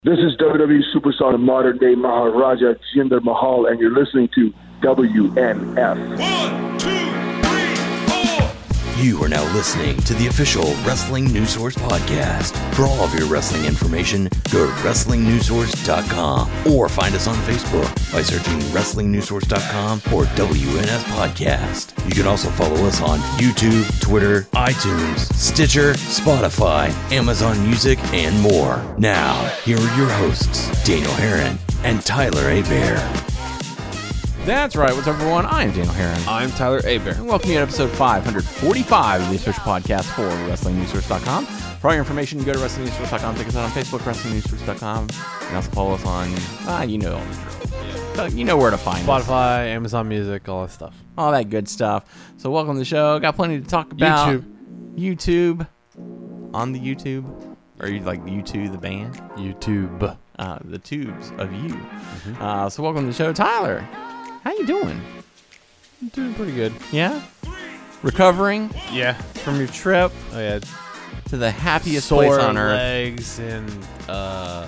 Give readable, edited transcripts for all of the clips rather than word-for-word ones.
This is WWE Superstar Modern Day Maharaja Jinder Mahal, and you're listening to WNF. 1, 2, 3, 4. You are now listening to the official Wrestling News Source podcast. For all of your wrestling information, go to WrestlingNewsSource.com or find us on Facebook by searching WrestlingNewsSource.com or WNF Podcast. You can also follow us on YouTube, Twitter, iTunes, Stitcher, Spotify, Amazon Music, and more. Now, here are your hosts, Daniel Herron and Tyler Abear. That's right. What's up, everyone? I am Daniel Herron. I'm Tyler Abear. And welcome to episode 545 of the official podcast for WrestlingNewsSource.com. For all your information, go to WrestlingNewsSource.com. Check us out on Facebook, WrestlingNewsSource.com. You can also follow us on, you know all the drill. So you know where to find us. Spotify, Amazon Music, all that stuff. All that good stuff. So welcome to the show. Got plenty to talk about. YouTube. On the YouTube? Or you like U2 the band? YouTube. The tubes of you. So welcome to the show. Tyler, how you doing? I'm doing pretty good. Yeah? Recovering? Yeah. From your trip? Oh, yeah. To the happiest place on earth. Legs and a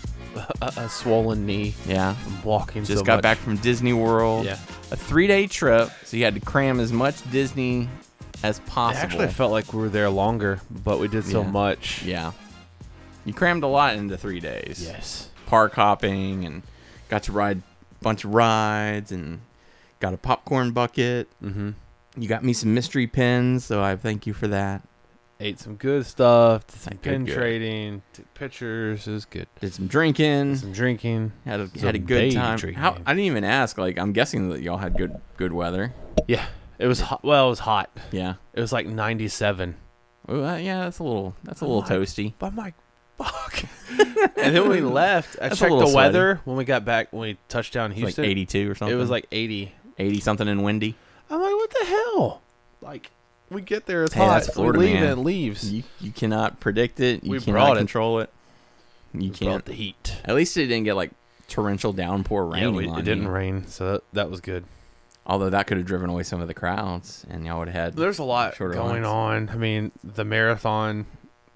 swollen knee. Yeah. I'm walking Just so got much. back from Disney World. Yeah. A 3-day trip, so you had to cram as much Disney as possible. Actually, I felt like we were there longer, but we did so much. Yeah. You crammed a lot into 3 days. Yes. Park hopping and got to ride a bunch of rides and got a popcorn bucket. Mm-hmm. You got me some mystery pins, so I thank you for that. Ate some good stuff. Did some Good, pin good. trading. Took pictures. It was good. Did some drinking. Some drinking. Had a Some good day time. drinking. I didn't even ask. Like, I'm guessing that y'all had good weather. Yeah. It was hot. Well, it was hot. Yeah. It was like 97. Well, yeah, that's a little toasty. But I'm like, fuck. And then when we left, I That's a checked the little sweaty. weather when we got back, when we touched down in It's Houston. like 82 or something. It was like 80. 80 something and windy. I'm like, what the hell? Like, we get there, it's Hey, hot. that's Florida, we leave man. and it leaves. You cannot predict it. You We cannot brought it. control it. You We brought can't. the heat. At least it didn't get like torrential downpour raining on it didn't you. rain, so that was good. Although that could have driven away some of the crowds, and y'all would have had. There's a lot shorter going lines. on. I mean, the marathon,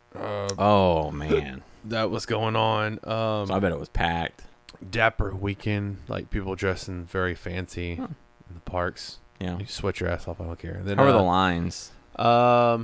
Oh man, that was going on. so I bet it was packed. Dapper weekend, like people dressing very fancy in the parks. Yeah. You sweat your ass off, I don't care. Then, How were the lines? well,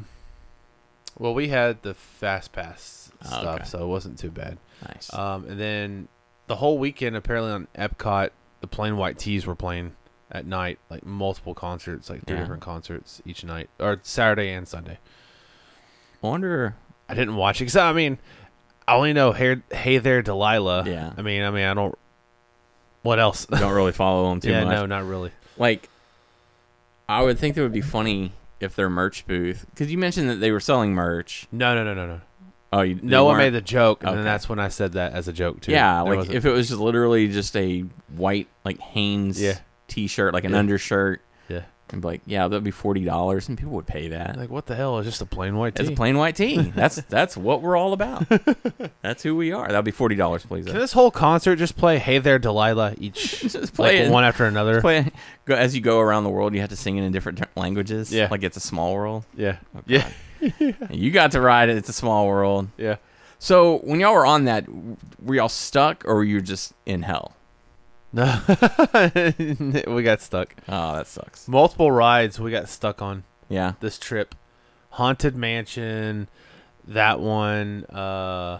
we had the fast pass stuff, okay. so it wasn't too bad. Nice. And then the whole weekend, apparently on Epcot, the Plain White Tees were playing at night, like multiple concerts, like 3 Yeah. different concerts each night, or Saturday and Sunday. I wonder. I didn't watch it because I mean, I only know Hey There Delilah. Yeah. I mean, I don't. What else? Don't really follow them too Yeah, much. no, not really. Like, I would think it would be funny if their merch booth, because you mentioned that they were selling merch. No. Oh, they No one weren't? made the joke, and Okay. then that's when I said that as a joke too. Yeah, There like wasn't- if it was just literally just a white like Hanes Yeah. T-shirt, like an Yeah. undershirt, yeah, and be like, yeah, that'd be $40, and people would pay that. like what the hell is just a plain white tee? It's a plain white tee. That's what we're all about. That's who we are. That'd be $40, please. Can this whole concert just play Hey There Delilah each Just play like it. one after another? Play, go, as you go around the world, you have to sing it in different languages. Yeah. Like it's a small world. Yeah, Oh, yeah, And you got to ride it. It's a small world. yeah. So when y'all were on that, were y'all stuck or were you just in hell? No, we got stuck. Oh, that sucks. Multiple rides we got stuck on Yeah. this trip. Haunted Mansion, that one. I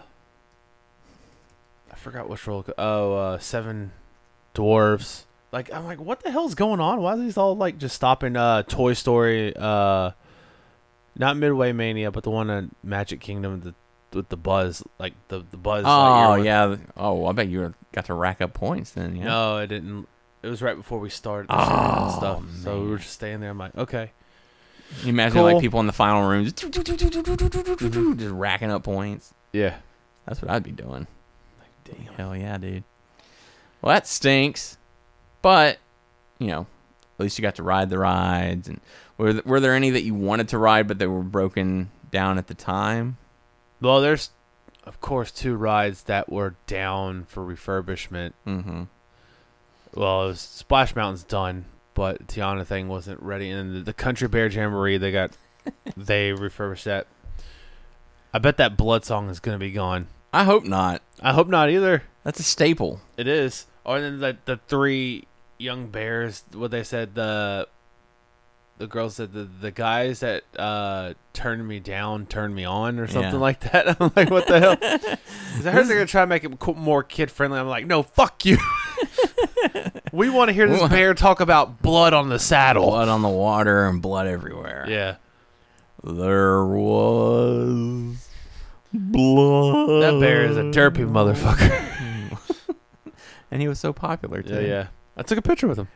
forgot which roller. Seven Dwarfs. Like I'm like, what the hell's going on? Why are these all like just stopping? Toy Story. Not Midway Mania, but the one on Magic Kingdom. With the Buzz, like the Buzz. Oh, Lightyear one. yeah. Oh, I bet you got to rack up points then. Yeah. No, I didn't. It was right before we started the show and stuff. So we man. were just staying there. I'm like, okay. You imagine Cool. like people in the final room just racking up points. Yeah. That's what I'd be doing. Damn. Hell yeah, dude. Well, that stinks. But, you know, at least you got to ride the rides. And were there any that you wanted to ride but they were broken down at the time? Well, there's, of course, 2 rides that were down for refurbishment. Mm-hmm. Well, it was Splash Mountain's done, but Tiana thing wasn't ready. And the Country Bear Jamboree, they refurbished that. I bet that Blood Song is going to be gone. I hope not. I hope not either. That's a staple. It is. Or then the 3 young bears. What they said, the girls said the guys that turned me down turned me on or something like that. I'm like, what the hell? 'Cause I heard they're gonna try to make it more kid friendly. I'm like, no, fuck you. We want to hear this bear talk about blood on the saddle, Blood on the water and blood everywhere. Yeah, There was blood. that bear is a derpy motherfucker. And he was so popular too. Yeah. I took a picture with him.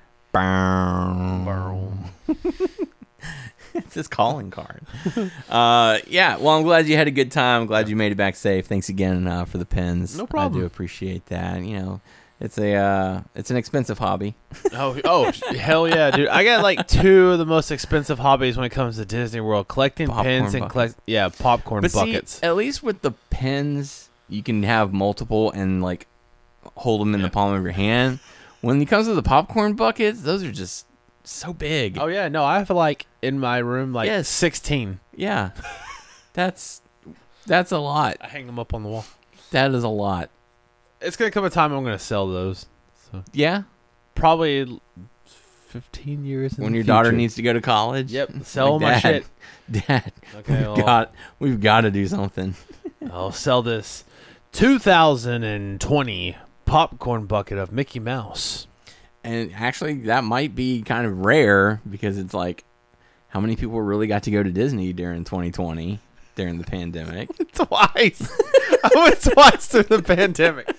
It's his calling card. Yeah, well, I'm glad you had a good time. I'm glad you made it back safe. Thanks again for the pins. No problem. I do appreciate that. You know, it's an expensive hobby. Oh, hell yeah, dude! I got like 2 of the most expensive hobbies when it comes to Disney World: collecting pins and popcorn buckets. See, at least with the pins, you can have multiple and like hold them in the palm of your hand. When it comes to the popcorn buckets, those are just so big. Oh yeah, no, I have like in my room like 16. Yeah, that's a lot. I hang them up on the wall. That is a lot. It's gonna come a time I'm gonna sell those. So Yeah, probably 15 years. when your daughter needs to go to college. Yep, sell my shit. Dad, Okay, well, we've got to do something. I'll sell this 2020 popcorn bucket of Mickey Mouse. And actually, that might be kind of rare because it's like, how many people really got to go to Disney during 2020 during the pandemic? Twice. I went twice through the pandemic.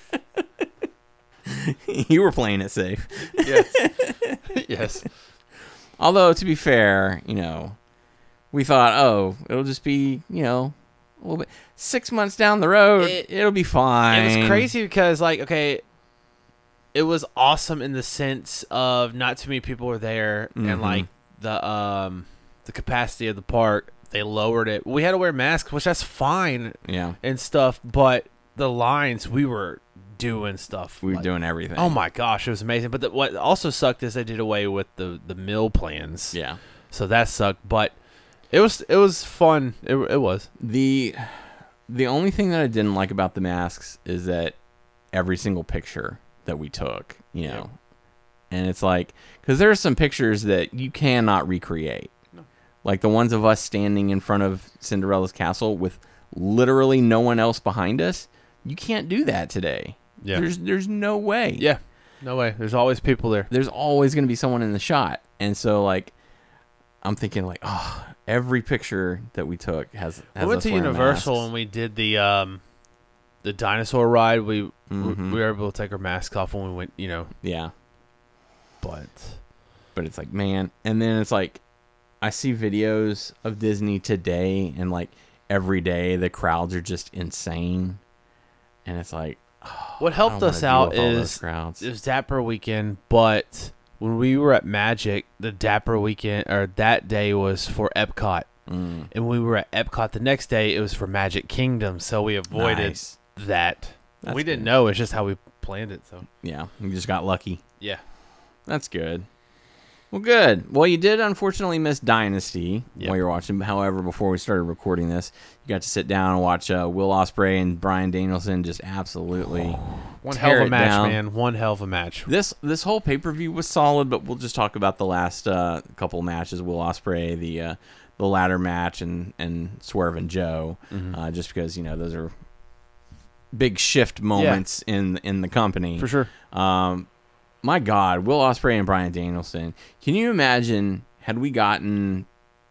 You were playing it safe. Yes. Yes. Although, to be fair, we thought, oh, it'll just be, a little bit. 6 months down the road, it'll be fine. It was crazy because, like, okay, it was awesome in the sense of not too many people were there, and like the capacity of the park, they lowered it. We had to wear masks, which that's fine, and stuff. But the lines, we were doing stuff. We were doing everything. Oh my gosh, it was amazing. But what also sucked is they did away with the meal plans. Yeah, so that sucked. But it was fun. It was. The only thing that I didn't like about the masks is that every single picture that we took, and it's like, because there are some pictures that you cannot recreate. No. Like the ones of us standing in front of Cinderella's castle with literally no one else behind us. You can't do that today. Yeah. There's no way. Yeah. No way. There's always people there. There's always going to be someone in the shot. And so, like, I'm thinking, like, oh, every picture that we took has we went to Universal masks. And we did the dinosaur ride. We were able to take our masks off when we went, Yeah. But it's like, man. And then it's like, I see videos of Disney today, and, like, every day the crowds are just insane. And it's like, oh, what helped us out is it was Dapper Weekend, but when we were at Magic, the Dapper Weekend, or that day, was for Epcot. And when we were at Epcot the next day, it was for Magic Kingdom, so we avoided that. That's we didn't good. know. It's just how we planned it. So yeah, we just got lucky. Yeah. That's good. Well, good. Well, you did unfortunately miss Dynasty while you were watching. However, before we started recording this, you got to sit down and watch Will Ospreay and Bryan Danielson just absolutely one hell of a match, man. One hell of a match. This whole pay-per-view was solid, but we'll just talk about the last couple matches. Will Ospreay, the ladder match, and Swerve and Joe, just because those are big shift moments in the company for sure. My God, Will Ospreay and Bryan Danielson. Can you imagine had we gotten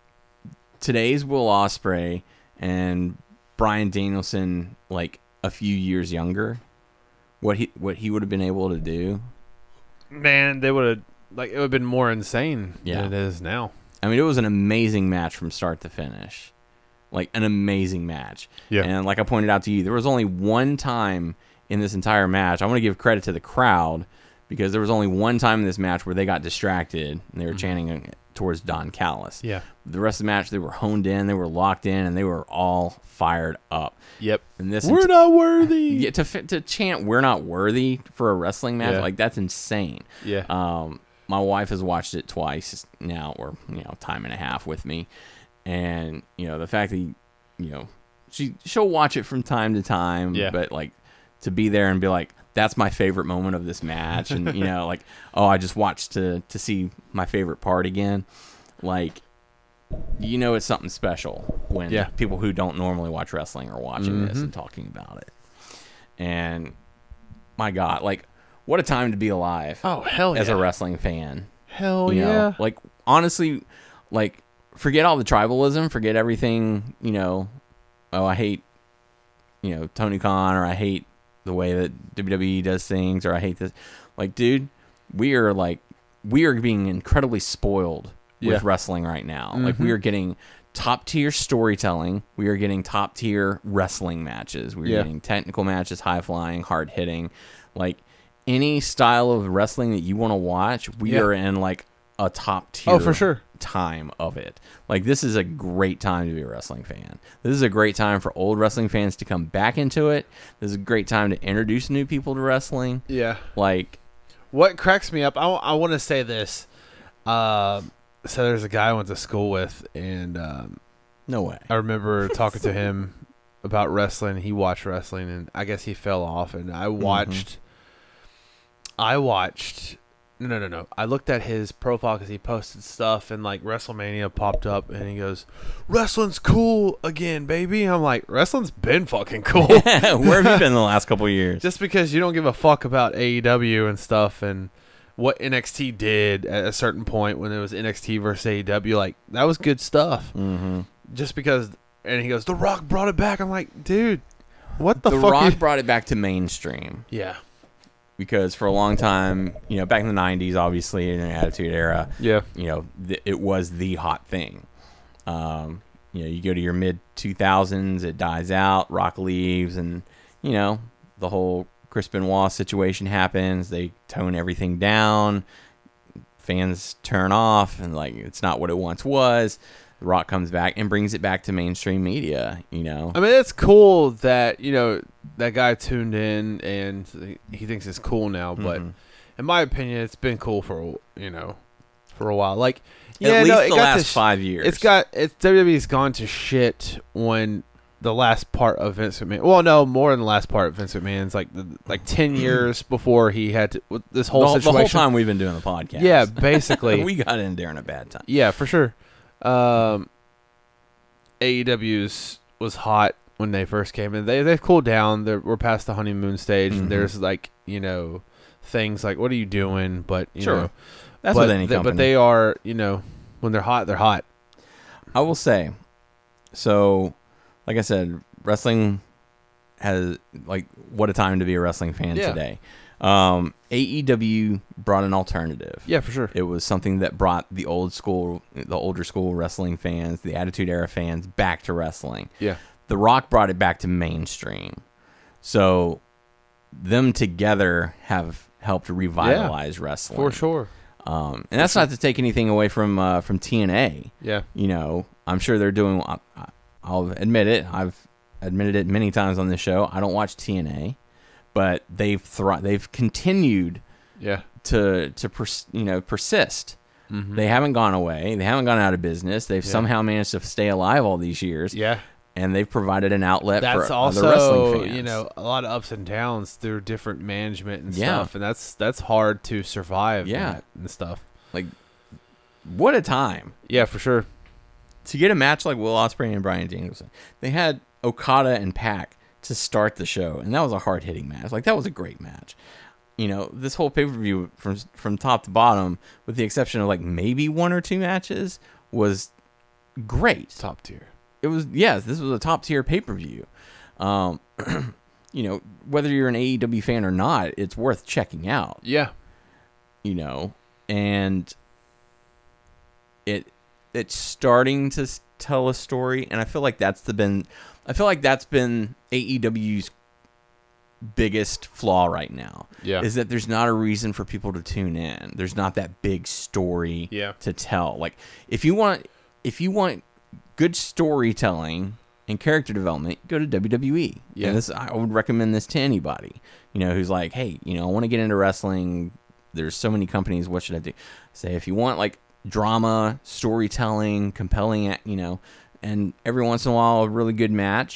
today's Will Ospreay and Bryan Danielson like a few years younger? What he would have been able to do? Man, they would have it would have been more insane than it is now. I mean, it was an amazing match from start to finish. Like an amazing match. Yeah. And like I pointed out to you, there was only one time in this entire match. I want to give credit to the crowd, because there was only one time in this match where they got distracted and they were chanting towards Don Callis. Yeah. The rest of the match, they were honed in, they were locked in, and they were all fired up. Yep. And this we're not worthy. Yeah, to chant "We're not worthy" for a wrestling match, like that's insane. Yeah. My wife has watched it twice now, or time and a half with me, and the fact that she'll watch it from time to time. Yeah. But like to be there and be like, that's my favorite moment of this match, and you know, like, oh, I just watched to see my favorite part again. Like, you know, it's something special when people who don't normally watch wrestling are watching this and talking about it. And my God, like, what a time to be alive. Oh, hell yeah. As a wrestling fan. Hell You know, yeah. like, honestly, like, forget all the tribalism, forget everything, you know, oh, I hate, you know, Tony Khan, or I hate the way that WWE does things, or I hate this. Like, dude, we are being incredibly spoiled with wrestling right now. Like, we are getting top tier storytelling. We are getting top tier wrestling matches. We're getting technical matches, high flying, hard hitting. Like, any style of wrestling that you want to watch, we are in like a top tier for sure. time of it. Like, this is a great time to be a wrestling fan. This is a great time for old wrestling fans to come back into it. This is a great time to introduce new people to wrestling. Yeah. Like, what cracks me up, I want to say this. So there's a guy I went to school with, and no way. I remember talking to him about wrestling. He watched wrestling, and I guess he fell off. And I watched. No. I looked at his profile because he posted stuff, and like WrestleMania popped up, and he goes, "Wrestling's cool again, baby." I'm like, wrestling's been fucking cool. Where have you been the last couple of years? Just because you don't give a fuck about AEW and stuff, and what NXT did at a certain point when it was NXT versus AEW, like, that was good stuff. Just because, and he goes, The Rock brought it back. I'm like, dude, what the fuck? The Rock brought it back to mainstream. Yeah. Because for a long time, you know, back in the 90s, obviously, in the Attitude Era, you know, it was the hot thing. You know, you go to your mid-2000s, it dies out, Rock leaves, and, you know, the whole Chris Benoit situation happens. They tone everything down. Fans turn off, and like, it's not what it once was. The Rock comes back and brings it back to mainstream media, you know. I mean, it's cool that, you know, that guy tuned in and he thinks it's cool now, but in my opinion, it's been cool for, you know, for a while. Like, at least the last 5 years. WWE's gone to shit when the last part of Vince McMahon. Well, no, more than the last part of Vince McMahon's like 10 years before he had to, with this whole situation. The whole time we've been doing the podcast. Yeah, basically. We got in there in a bad time. Yeah, for sure. AEW's was hot when they first came in. They've cooled down. we're past the honeymoon stage, and there's like, you know, things like, what are you doing? But you know, that's with any company. But they are, you know, when they're hot, they're hot. I will say, so like I said, wrestling has, like, what a time to be a wrestling fan today. AEW brought an alternative. Yeah, for sure. It was something that brought the older school wrestling fans, the Attitude Era fans, back to wrestling. Yeah. The Rock brought it back to mainstream. So them together have helped revitalize wrestling. For sure. And that's not to take anything away from TNA. Yeah. You know, I'm sure they're doing, I'll admit it, I've admitted it many times on this show, I don't watch TNA, but they've continued to persist. They haven't gone away. They haven't gone out of business. They've somehow managed to stay alive all these years. Yeah. And they've provided an outlet for also, other wrestling fans. You know, a lot of ups and downs through different management and stuff, and that's hard to survive. And stuff. Like, what a time! Yeah, for sure. To get a match like Will Ospreay and Bryan Danielson, they had Okada and Pac to start the show, and that was a hard hitting match. Like, that was a great match. You know, this whole pay per view from top to bottom, with the exception of like maybe one or two matches, was great. Top tier. It was, this was a top tier pay per view. You know, whether you're an AEW fan or not, it's worth checking out. Yeah. You know, and it's starting to tell a story, and I feel like that's been AEW's biggest flaw right now. Yeah. Is that there's not a reason for people to tune in. There's not that big story to tell. Like, if you want good storytelling and character development, go to WWE. Yeah. And I would recommend this to anybody, you know, who's like, hey, you know, I want to get into wrestling. There's so many companies. What should I do? Say, if you want like drama, storytelling, compelling, you know, and every once in a while a really good match,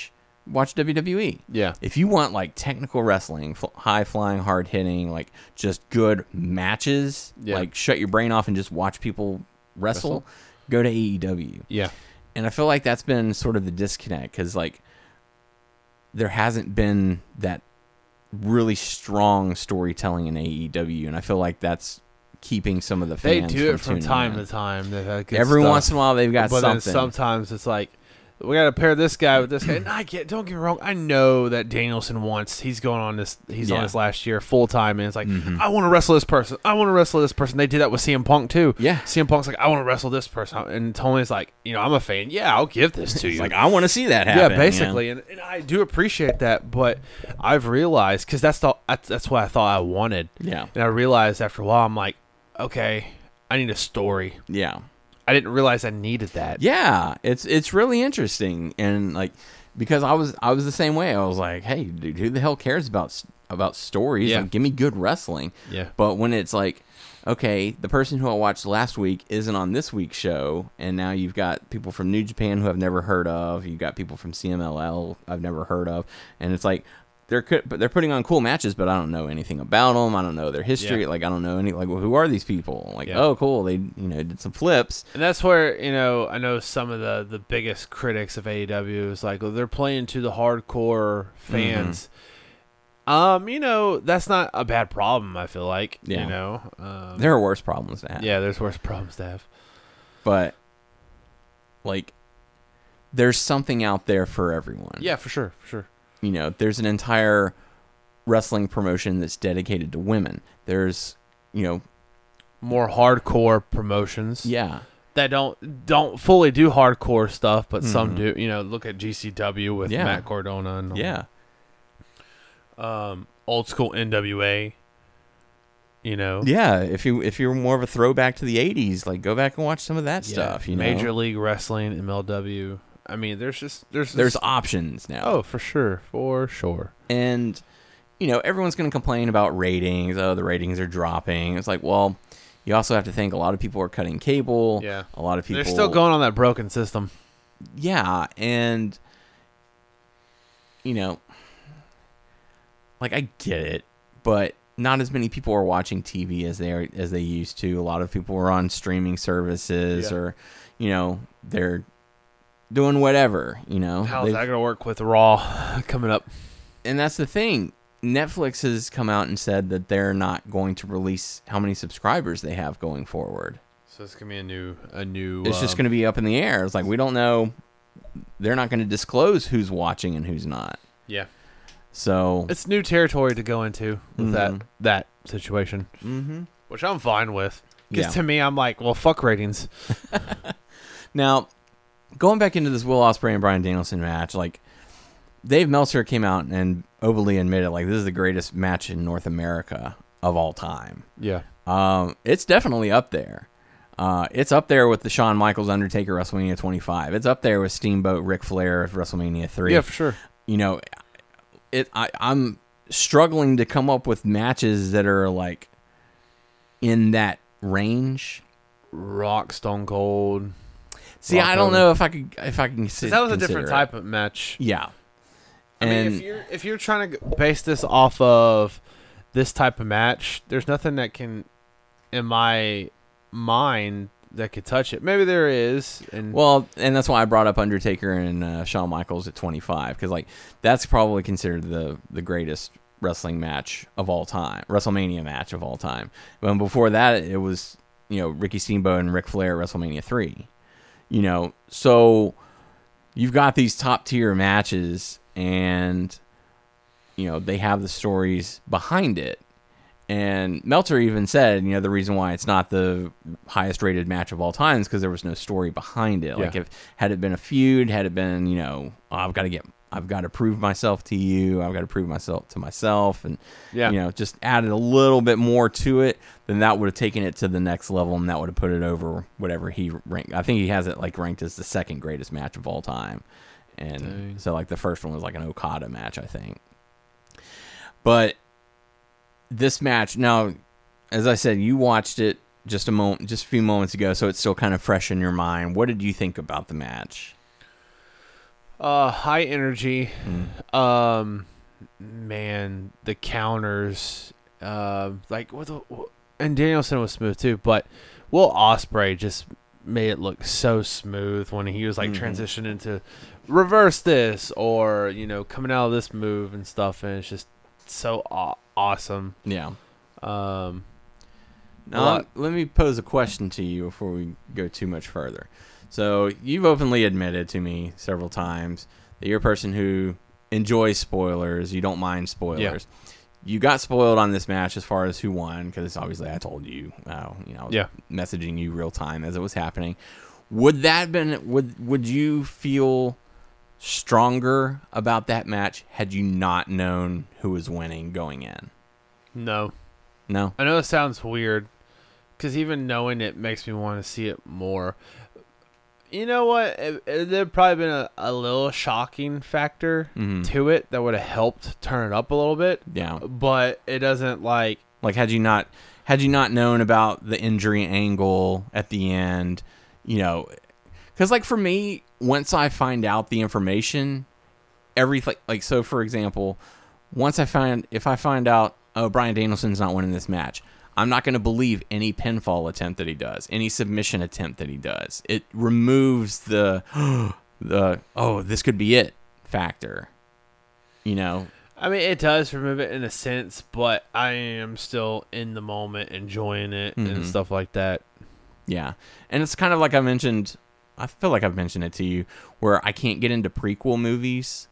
watch WWE. Yeah. If you want like technical wrestling, high flying, hard hitting, like just good matches, like shut your brain off and just watch people wrestle. Go to AEW. Yeah. And I feel like that's been sort of the disconnect because like there hasn't been that really strong storytelling in AEW, and I feel like that's keeping some of the fans. They do it from tuning time in. to time. They've had good Every stuff. once in a while, they've got But something. then sometimes it's like, we got to pair this guy with this guy. And don't get me wrong. I know that Danielson he's going on this. He's on his last year full time, and it's like, I want to wrestle this person. I want to wrestle this person. They did that with CM Punk too. Yeah. CM Punk's like, I want to wrestle this person, and Tony's like, I'm a fan. Yeah, I'll give this to you. Like, I want to see that happen. Yeah, basically, and I do appreciate that, but I've realized because that's what I thought I wanted. Yeah. And I realized after a while, I'm like, okay, I need a story. Yeah. I didn't realize I needed that. Yeah, it's really interesting, and like because I was the same way. I was like, hey, dude, who the hell cares about stories? Yeah. Like, give me good wrestling. Yeah. But when it's like, okay, the person who I watched last week isn't on this week's show, and now you've got people from New Japan who I've never heard of. You've got people from CMLL I've never heard of, and it's like they're putting on cool matches, but I don't know anything about them. I don't know their history. Yeah. Like, I don't know well, who are these people? Like, oh, cool, they did some flips. And that's where, I know some of the biggest critics of AEW is like, they're playing to the hardcore fans. That's not a bad problem, I feel like. Yeah. There are worse problems to have. Yeah, there's worse problems to have. But, like, there's something out there for everyone. Yeah, for sure. There's an entire wrestling promotion that's dedicated to women. There's, more hardcore promotions. Yeah. That don't fully do hardcore stuff, but some do. Look at GCW with Matt Cardona and old school NWA. Yeah, if you're more of a throwback to the 80s, like go back and watch some of that stuff, Major League Wrestling, MLW. I mean, there's options now. Oh, for sure. And everyone's going to complain about ratings. Oh, the ratings are dropping. It's like, well, you also have to think a lot of people are cutting cable. Yeah. A lot of people They're still going on that broken system. Yeah, and like I get it, but not as many people are watching TV as they used to. A lot of people are on streaming services or they're doing whatever, How's that gonna work with Raw coming up? And that's the thing. Netflix has come out and said that they're not going to release how many subscribers they have going forward. So it's gonna be a new. It's just gonna be up in the air. It's like we don't know. They're not going to disclose who's watching and who's not. Yeah. So it's new territory to go into with that situation, which I'm fine with. Because to me, I'm like, well, fuck ratings. Now, going back into this Will Ospreay and Bryan Danielson match, like Dave Meltzer came out and openly admitted, like, this is the greatest match in North America of all time. Yeah. It's definitely up there. It's up there with the Shawn Michaels Undertaker WrestleMania 25. It's up there with Steamboat Ric Flair of WrestleMania 3. Yeah, for sure. I'm struggling to come up with matches that are like in that range. Rock, Stone Cold. See, I don't know if I can sit. That was a different type of match. Yeah. I mean, if you're trying to base this off of this type of match, there's nothing that can, in my mind, that could touch it. Maybe there is. And that's why I brought up Undertaker and Shawn Michaels at 25, because like that's probably considered the greatest wrestling match of all time, WrestleMania match of all time. But before that, it was Ricky Steamboat and Ric Flair at WrestleMania 3. So you've got these top tier matches, and they have the stories behind it. And Meltzer even said, the reason why it's not the highest rated match of all time is because there was no story behind it. Yeah. Like had it been a feud, had it been, I've got to prove myself to you, I've got to prove myself to myself, and just added a little bit more to it, then that would have taken it to the next level, and that would have put it over whatever he ranked. I think he has it like ranked as the second greatest match of all time. And so like the first one was like an Okada match, I think. But this match, now, as I said, you watched it just a few moments ago, so it's still kind of fresh in your mind. What did you think about the match? High energy. Man, the counters. Like and Danielson was smooth too, but Will Ospreay just made it look so smooth when he was like transitioning into reverse this or coming out of this move and stuff, and it's just so awesome. Yeah. Now, let me pose a question to you before we go too much further. So you've openly admitted to me several times that you're a person who enjoys spoilers. You don't mind spoilers. Yeah. You got spoiled on this match as far as who won, because obviously I told you. I was messaging you real time as it was happening. Would you feel stronger about that match had you not known who was winning going in? No. I know it sounds weird, because even knowing it makes me want to see it more. You know what? There'd probably been a little shocking factor to it that would have helped turn it up a little bit. Yeah. But it doesn't like had you not known about the injury angle at the end, because like for me, once I find out the information, everything, like, so for example, if I find out, oh, Bryan Danielson's not winning this match, I'm not going to believe any pinfall attempt that he does, any submission attempt that he does. It removes the this could be it factor. I mean, it does remove it in a sense, but I am still in the moment enjoying it and stuff like that. Yeah. And it's kind of like I feel like I've mentioned it to you, where I can't get into prequel movies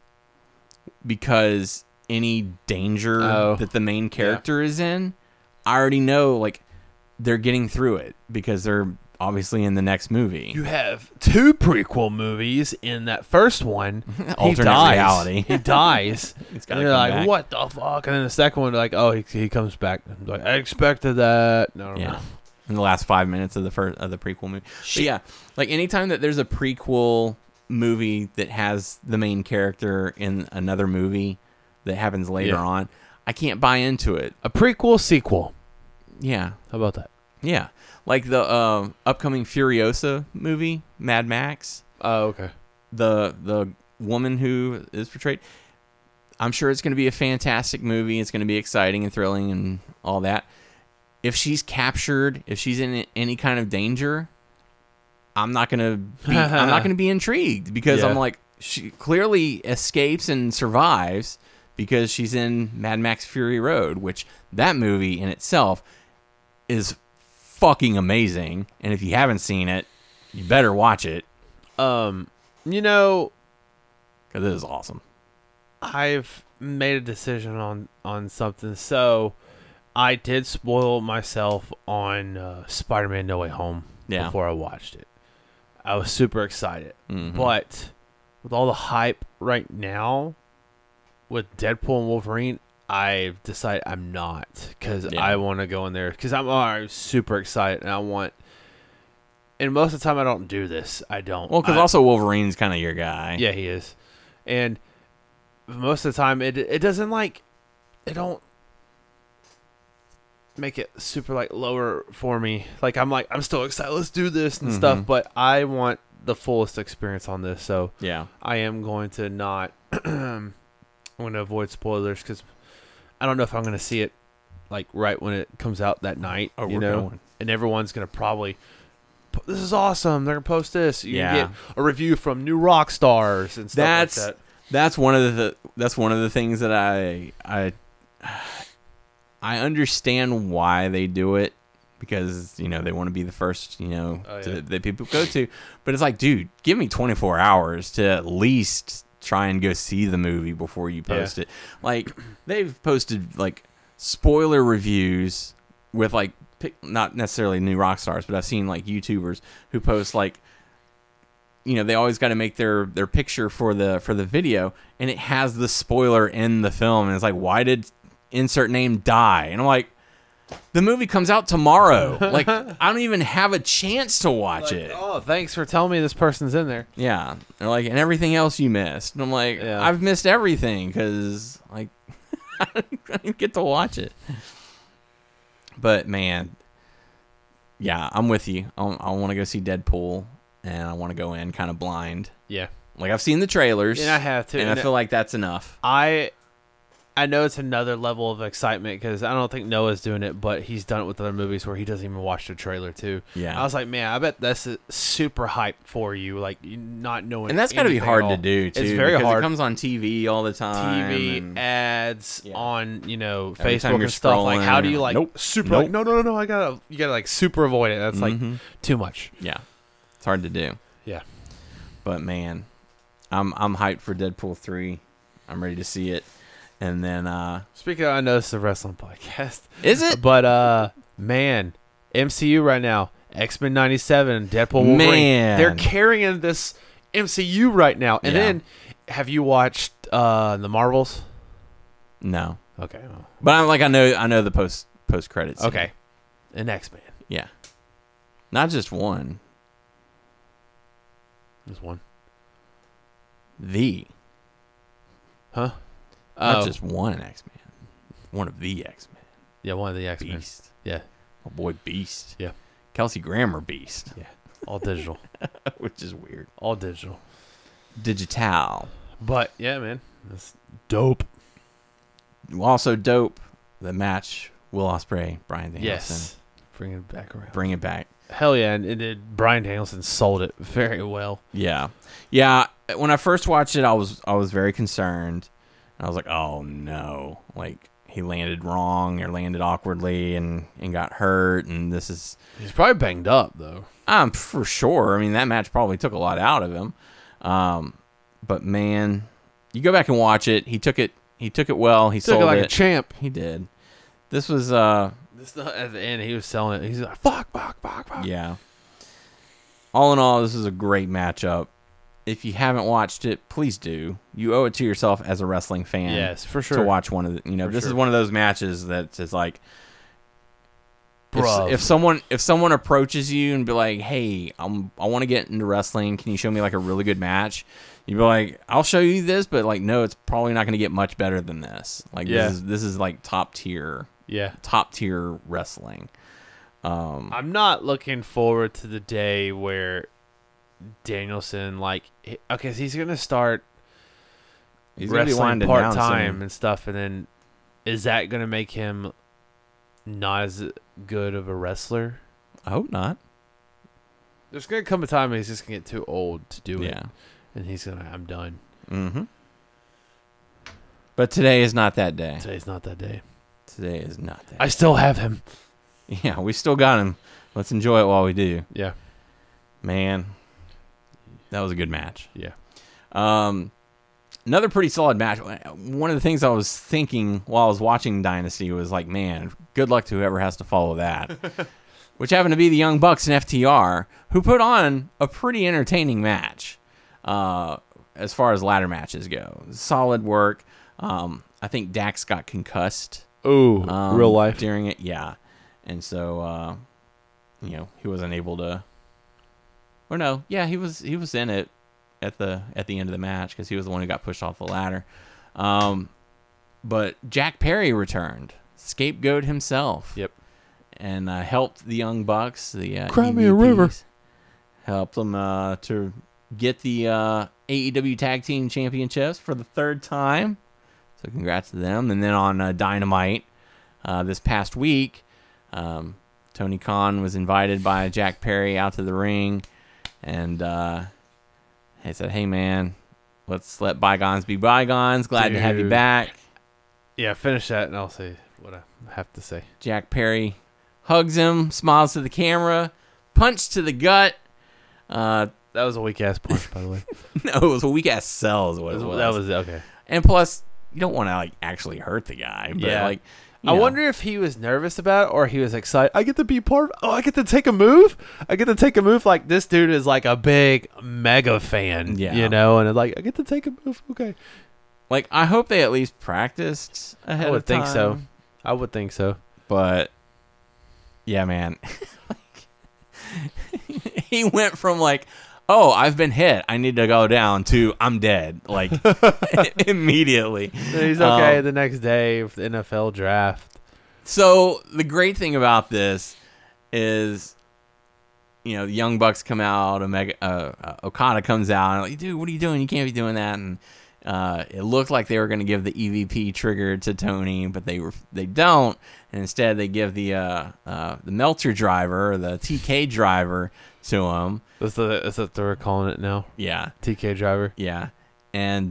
because any danger that the main character is in, I already know, like, they're getting through it because they're obviously in the next movie. You have 2 prequel movies. In that first one, alternate reality. He dies. And you're like, back. What the fuck? And then the second one, like, oh, he comes back. I'm like, I expected that. No. In the last 5 minutes of the prequel movie. But yeah, like anytime that there's a prequel movie that has the main character in another movie that happens later on, I can't buy into it. A prequel sequel. Yeah. How about that? Yeah. Like the upcoming Furiosa movie, Mad Max. Oh, okay. The woman who is portrayed, I'm sure it's going to be a fantastic movie. It's going to be exciting and thrilling and all that. If she's captured, if she's in any kind of danger, I'm not going to be intrigued, because I'm like, she clearly escapes and survives because she's in Mad Max Fury Road, which that movie in itself is fucking amazing. And if you haven't seen it, you better watch it. Because it is awesome. I've made a decision on something. So I did spoil myself on Spider-Man No Way Home before I watched it. I was super excited. But with all the hype right now with Deadpool and Wolverine, I've decided I'm not, because I want to go in there because I'm super excited and most of the time I don't do this. I don't. Well, because also Wolverine's kind of your guy. Yeah, he is. And most of the time it doesn't it don't make it super lower for me. I'm still excited. Let's do this and stuff, but I want the fullest experience on this. So yeah, I am going to not. I'm going to avoid spoilers because I don't know if I'm going to see it right when it comes out that night. Oh, we're going. And everyone's going to probably, this is awesome. They're going to post this. You can get a review from New Rock Stars and stuff like that. That's one of the things that I understand why they do it, because they want to be the first that people go to. But it's like, dude, give me 24 hours to at least try and go see the movie before you post it. They've posted spoiler reviews with not necessarily New Rock Stars, but I've seen YouTubers who post they always got to make their picture for the video, and it has the spoiler in the film, and it's like, why did insert name die? And I'm like, the movie comes out tomorrow. I don't even have a chance to watch it. Oh, thanks for telling me this person's in there. Yeah. They're like, and everything else you missed. And I'm like, I've missed everything because I didn't get to watch it. But man, yeah, I'm with you. I want to go see Deadpool, and I want to go in kind of blind. Yeah. Like, I've seen the trailers. And I have too. And I feel like that's enough. I know it's another level of excitement because I don't think Noah's doing it, but he's done it with other movies where he doesn't even watch the trailer too. Yeah. I was like, man, I bet that's super hype for you, like you not knowing. And that's got to be anything hard at to all. do too. It's very because hard. It comes on TV all the time. TV and- ads Yeah. on Every time Facebook you're and stuff. Like, how do you scrolling, like nope, super? nope. Like, no, you gotta like super avoid it. That's like too much. Yeah, it's hard to do. Yeah. But man, I'm hyped for Deadpool 3. I'm ready to see it. And then Speaking of, I know this is a wrestling podcast. is it? But man, MCU right now, X-Men 97, Deadpool, Wolverine, Man. they're carrying this MCU right now. And Yeah. then, have you watched the Marvels? No. Okay. Well, But I know the post credits. okay. And X-Men. Yeah. Not just one. There's one. The. Huh? Not just one X-Men. One of the X-Men. Yeah, one of the X-Men. Beast. Yeah. Oh boy, Beast. Yeah. Kelsey Grammer Beast. Yeah. All digital. Which is weird. All digital. Digital. But, yeah, man. That's dope. Also dope, the match, Will Ospreay, Bryan Danielson. Yes. Bring it back around. Bring it back. Hell yeah. And it did. Bryan Danielson sold it very well. Yeah. Yeah. When I first watched it, I was very concerned. I was like, oh no. Like, he landed wrong or landed awkwardly and got hurt, and this is He's probably banged up, though. for sure. I mean, that match probably took a lot out of him. But man, you go back and watch it. He took it well. He Took sold it like it. a champ. He did. This was This at the end, he was selling it. He's like, fuck. yeah. All in all, this is a great matchup. If you haven't watched it, please do. You owe it to yourself as a wrestling fan. Yes, for sure. To watch one of the, For this is sure. one of those matches that is like, Bruv. if someone approaches you and be like, hey, I want to get into wrestling. Can you show me like a really good match? You'd be like, I'll show you this, but like, no, it's probably not going to get much better than this. Like, Yeah. this is like top tier wrestling. I'm not looking forward to the day where Danielson, like, okay, so he's going to start He's gonna be wrestling winding down part-time soon. and stuff, and then is that going to make him not as good of a wrestler? I hope not. There's going to come a time when he's just going to get too old to do it, Yeah. and he's going to, I'm done. Mm-hmm. But today is not that day. Today's not that day. Today is not that I still have him. Yeah, we still got him. Let's enjoy it while we do. Yeah. Man, that was a good match. Yeah. Another pretty solid match. One of the things I was thinking while I was watching Dynasty was like, man, good luck to whoever has to follow that. Which happened to be the Young Bucks and FTR, who put on a pretty entertaining match as far as ladder matches go. Solid work. I think Dax got concussed. Ooh, real life. During it, yeah. And so, he wasn't able to. Or no, yeah, he was in it at the end of the match because he was the one who got pushed off the ladder. But Jack Perry returned, scapegoat himself. Yep. And helped the Young Bucks, the Cry me a river. EVPs, helped them to get the AEW Tag Team Championships for the third time. So congrats to them. And then on Dynamite this past week, Tony Khan was invited by Jack Perry out to the ring, and he said, "Hey man, let's let bygones be bygones. Glad to have you Dude. back." Yeah, finish that, and I'll say what I have to say. Jack Perry hugs him, smiles to the camera, punch to the gut. That was a weak ass punch, by the way. No, it was a weak ass sell is what it was. That was okay. And plus, you don't want to like actually hurt the guy. But Yeah. like, I wonder if he was nervous about it or he was excited. I get to be part of. Oh, I get to take a move. I get to take a move. Like this dude is like a big mega fan. Yeah. and it's like I get to take a move. Okay. Like, I hope they at least practiced ahead I would of time. think so. I would think so. But yeah, man, he went from like, oh, I've been hit, I need to go down, to I'm dead, like immediately. He's okay the next day for the NFL draft. So the great thing about this is the Young Bucks come out, Okada comes out, and like, dude, what are you doing? You can't be doing that. And it looked like they were going to give the EVP trigger to Tony, but they don't, and instead they give the Meltzer driver, or the TK driver, to him. That's what they're calling it now. Yeah, TK driver. yeah, and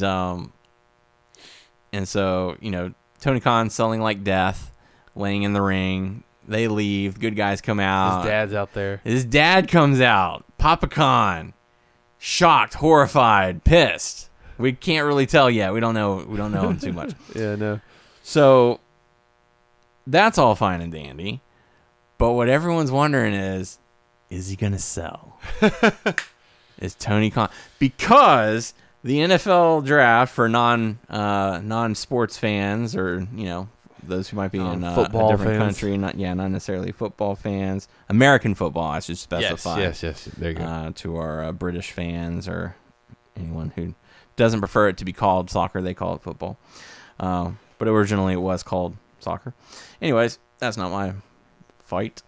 so Tony Khan selling like death, laying in the ring. They leave. Good guys come out. His dad's out there. His dad comes out. Papa Khan, shocked, horrified, pissed. We can't really tell yet. We don't know him too much. Yeah, no. So that's all fine and dandy. But what everyone's wondering is he going to sell? Is Tony Khan? Because the NFL draft for non-sports fans, or those who might be in a different country, not necessarily football fans, American football, I should specify. Yes. There you go. To our British fans, or anyone who doesn't prefer it to be called soccer, they call it football. But originally it was called soccer. Anyways, that's not my fight.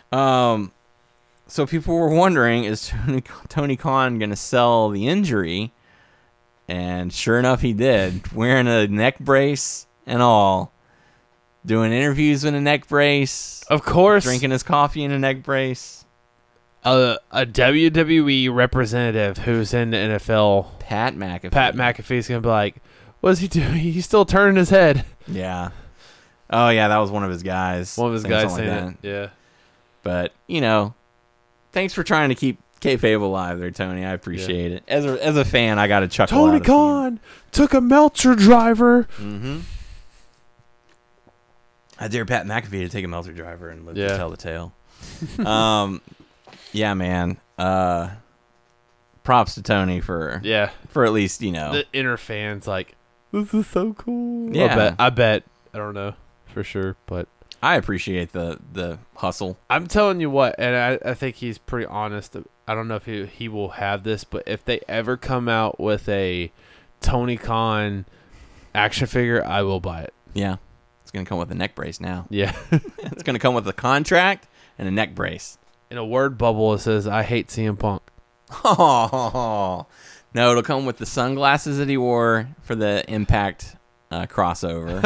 So people were wondering, is Tony Khan going to sell the injury? And sure enough, he did, wearing a neck brace and all. Doing interviews in a neck brace. Of course. Drinking his coffee in a neck brace. A WWE representative who's in the NFL, Pat McAfee. Pat McAfee's going to be like, what is he doing? He's still turning his head. Yeah. Oh, yeah, that was one of his guys. One of his guys saying that. Yeah. But, thanks for trying to keep kayfabe alive there, Tony. I appreciate it. As a fan, I got to chuckle. Tony Khan took a Meltzer driver. Mm-hmm. I dare Pat McAfee to take a Meltzer driver and live to tell the tale. Yeah, man. Props to Tony for at least, the inner fans like, this is so cool. Yeah. I bet. I don't know for sure, but I appreciate the hustle. I'm telling you what, and I think he's pretty honest. I don't know if he will have this, but if they ever come out with a Tony Khan action figure, I will buy it. Yeah. It's going to come with a neck brace now. Yeah. It's going to come with a contract and a neck brace. In a word bubble, it says, I hate CM Punk. Oh, no, it'll come with the sunglasses that he wore for the Impact crossover.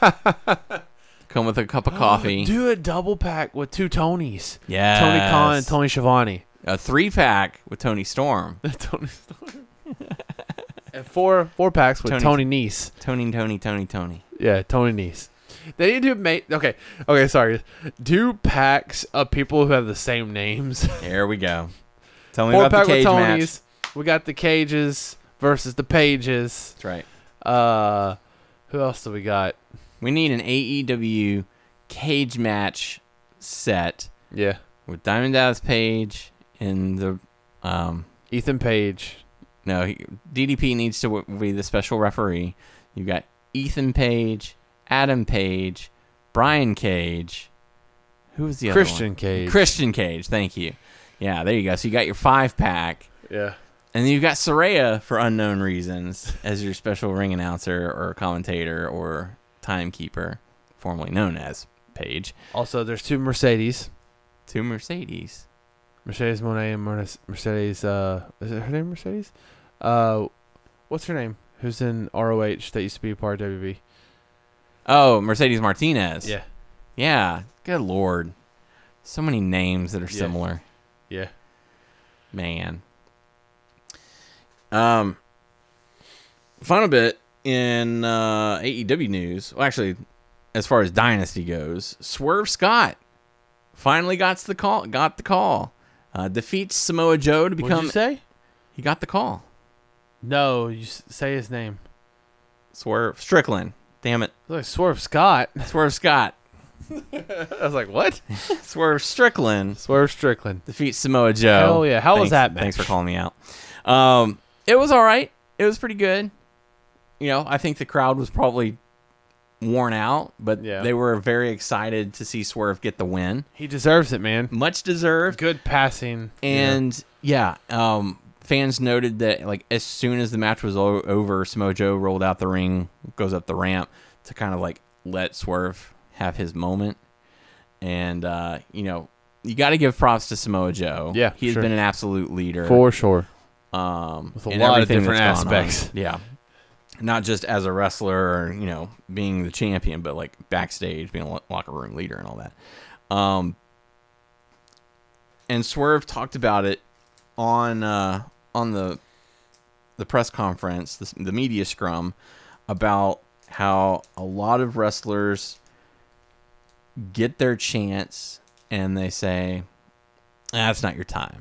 Come with a cup of coffee. Do a double pack with two Tonys. Yeah. Tony Khan and Tony Schiavone. A 3-pack with Tony Storm. Tony Storm. And four packs with Tony Nese. Tony. Yeah, Tony Nese. They need to make okay. Sorry, do packs of people who have the same names. Here we go. Tell me about the cage match. We got the Cages versus the Pages. That's right. Who else do we got? We need an AEW cage match set. Yeah, with Diamond Dallas Page and the Ethan Page. No, DDP needs to be the special referee. You got Ethan Page, Adam Page, Brian Cage. Who was the other one? Christian Cage. Christian Cage, thank you. Yeah, there you go. So you got your 5-pack. Yeah. And then you've got Saraya, for unknown reasons, as your special ring announcer or commentator or timekeeper, formerly known as Page. Also, there's two Mercedes. Mercedes Moné and Mercedes. Is it her name Mercedes? What's her name? Who's in ROH that used to be a part of WB? Oh, Mercedes Martinez. Yeah. Yeah. Good Lord. So many names that are similar. Yeah. Man. Final bit in AEW news. Well, actually, as far as Dynasty goes, Swerve Scott finally got the call. Defeats Samoa Joe to become... What did you say? He got the call. No, you say his name. Swerve Strickland. Damn it. Like Swerve Scott. Swerve Scott. I was like, what? Swerve Strickland defeats Samoa Joe. Hell yeah. How was that match? Thanks for calling me out. It was all right. It was pretty good. I think the crowd was probably worn out, but they were very excited to see Swerve get the win. He deserves it, man. Much deserved. Good passing. And fans noted that as soon as the match was over, Samoa Joe rolled out the ring, goes up the ramp to kind of let Swerve have his moment. And the you got to give props to Samoa Joe. Yeah, he's sure. been an absolute leader. For sure. With a lot of different aspects. Yeah, not just as a wrestler or being the champion, but like backstage, being a locker room leader and all that. And Swerve talked about it on the press conference, the media scrum, about how a lot of wrestlers get their chance and they say, "That's not your time,"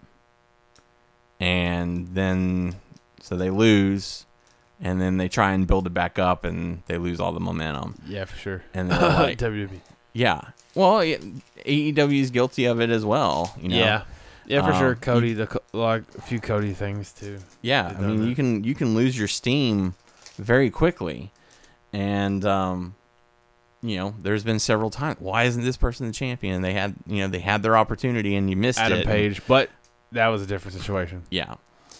and then so they lose, and then they try and build it back up, and they lose all the momentum. Yeah, for sure. And they're like, WWE. yeah, well, AEW is guilty of it as well. Yeah, for sure. Cody, a few Cody things too. Yeah, I mean, you can lose your steam very quickly, and there's been several times. Why isn't this person the champion? They had their opportunity and you missed Adam it. Page, but that was a different situation. Yeah.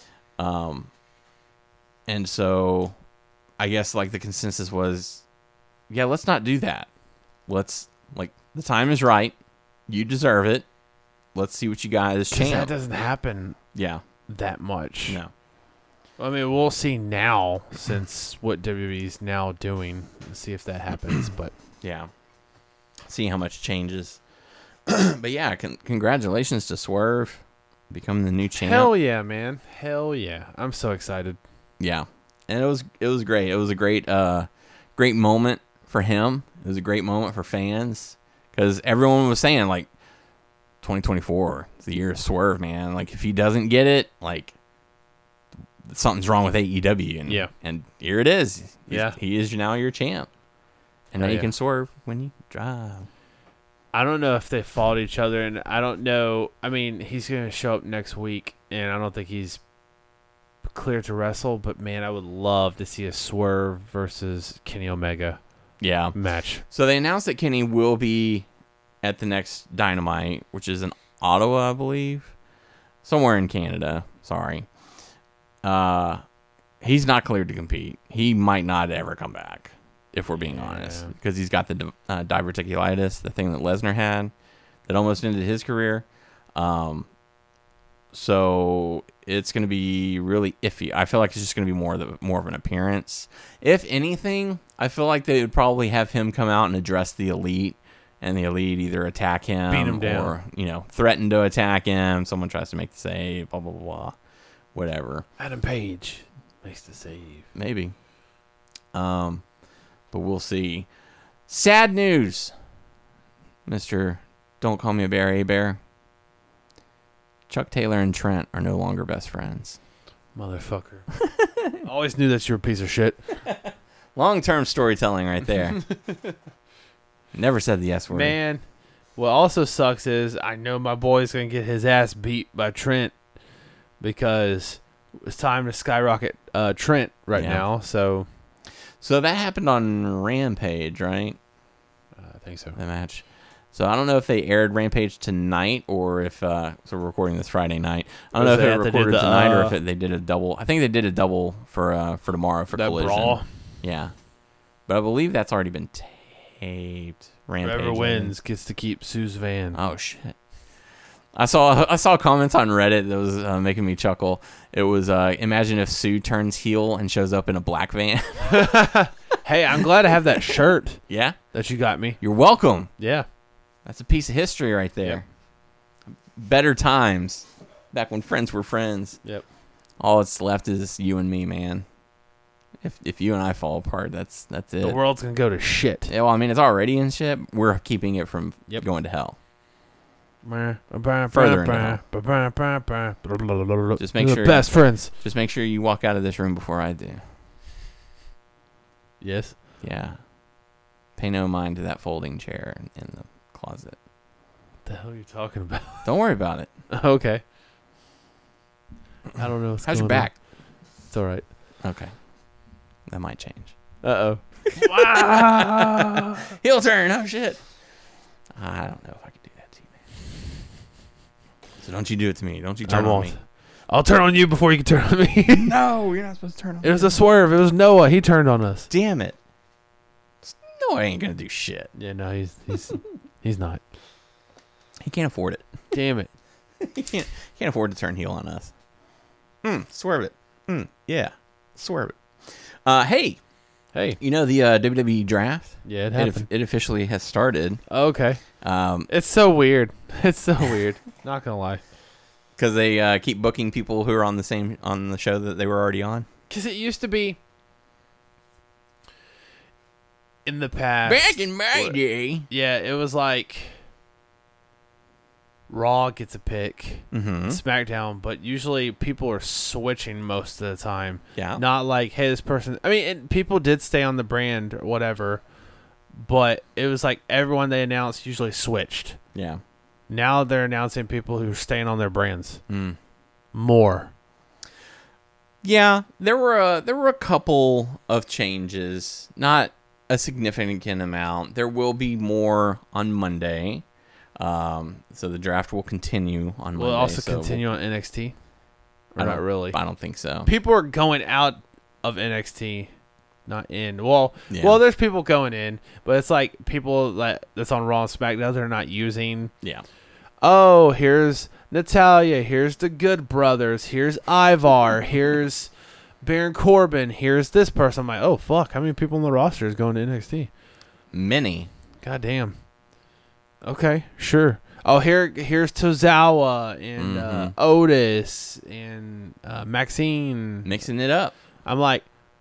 And so I guess like the consensus was, yeah, let's not do that. Let's the time is right. You deserve it. Let's see what you got as champ. That doesn't happen. Yeah. That much. No. I mean, we'll see now since what WWE's now doing. Let's see if that happens. But yeah, see how much changes. But yeah, congratulations to Swerve becoming the new champ. Hell yeah, man! Hell yeah! I'm so excited. Yeah, and it was great. It was a great moment for him. It was a great moment for fans because everyone was saying like 2024 is the year of Swerve, man. Like if he doesn't get it, like something's wrong with AEW. And and here it is. He is now your champ, and now you can swerve when you drive. I don't know if they fought each other, and I don't know. I mean, he's going to show up next week, and I don't think he's clear to wrestle. But man, I would love to see a Swerve versus Kenny Omega match. So they announced that Kenny will be at the next Dynamite, which is in Ottawa, I believe, somewhere in Canada. Sorry. He's not cleared to compete. He might not ever come back, if we're being honest, because he's got the diverticulitis, the thing that Lesnar had that almost ended his career. So it's going to be really iffy. I feel like it's just going to be more of an appearance. If anything, I feel like they would probably have him come out and address the Elite, and the Elite either attack him, beat him down, or threaten to attack him. Someone tries to make the save, blah blah blah, whatever. Adam Page makes the save, maybe. But we'll see. Sad news, Mr. Don't Call Me a Bear, Bear. Chuck Taylor and Trent are no longer best friends. Motherfucker. I always knew that you were a piece of shit. Long-term storytelling right there. Never said the S word. Man, what also sucks is I know my boy's going to get his ass beat by Trent because it's time to skyrocket Trent now. So that happened on Rampage, right? I think so. The match. So I don't know if they aired Rampage tonight or if so we're recording this Friday night. I don't know if they recorded tonight or if they did a double. I think they did a double for tomorrow for that Collision. Brawl. Yeah, but I believe that's already been taped. Rampage. Whoever wins gets to keep Sue's van. Oh shit! I saw comments on Reddit that was making me chuckle. It was imagine if Sue turns heel and shows up in a black van. Hey, I'm glad to have that shirt. Yeah, that you got me. You're welcome. Yeah. That's a piece of history right there. Yep. Better times. Back when friends were friends. Yep. All that's left is you and me, man. If you and I fall apart, that's it. The world's going to go to shit. Yeah, well, I mean, it's already in shit. We're keeping it from going to hell. Further into hell. Just make sure. Best friends. Just make sure you walk out of this room before I do. Yes. Yeah. Pay no mind to that folding chair in the closet. What the hell are you talking about? Don't worry about it. Okay. I don't know. How's your back? It's all right. Okay. That might change. Uh-oh. Wow. Heel turn. Oh, shit. I don't know if I can do that to you, man. So don't you do it to me. Don't you turn on me. I'll turn on you before you can turn on me. No, you're not supposed to turn on me. It was a swerve. It was Noah. He turned on us. Damn it. Noah ain't going to do shit. Yeah, no, he's not. He can't afford it. Damn it. You can't afford to turn heel on us. Swerve it. Yeah, swerve it. Hey, you know the WWE draft? Yeah, it happened. It officially has started. Okay. It's so weird. It's so weird. Not gonna lie. Because they keep booking people who are on the show that they were already on. Because it used to be in the past. Back in my day. Yeah, it was like Raw gets a pick, SmackDown, but usually people are switching most of the time. Yeah. Not like, hey, this person. I mean, people did stay on the brand or whatever, but it was like everyone they announced usually switched. Yeah. Now they're announcing people who are staying on their brands more. Yeah, there were a couple of changes, not a significant amount. There will be more on Monday, so the draft will continue on Monday. Will it also continue on NXT? Or not really? I don't think so. People are going out of NXT, not in. Well, there's people going in, but it's like people that's on Raw and SmackDown they're not using. Yeah. Oh, here's Natalya. Here's the Good Brothers. Here's Ivar. Here's Baron Corbin. Here's this person. I'm like, oh, fuck. How many people on the roster is going to NXT? Many. God damn. Okay, sure. Oh, here's Tozawa and Otis and Maxine. Mixing it up. I'm like,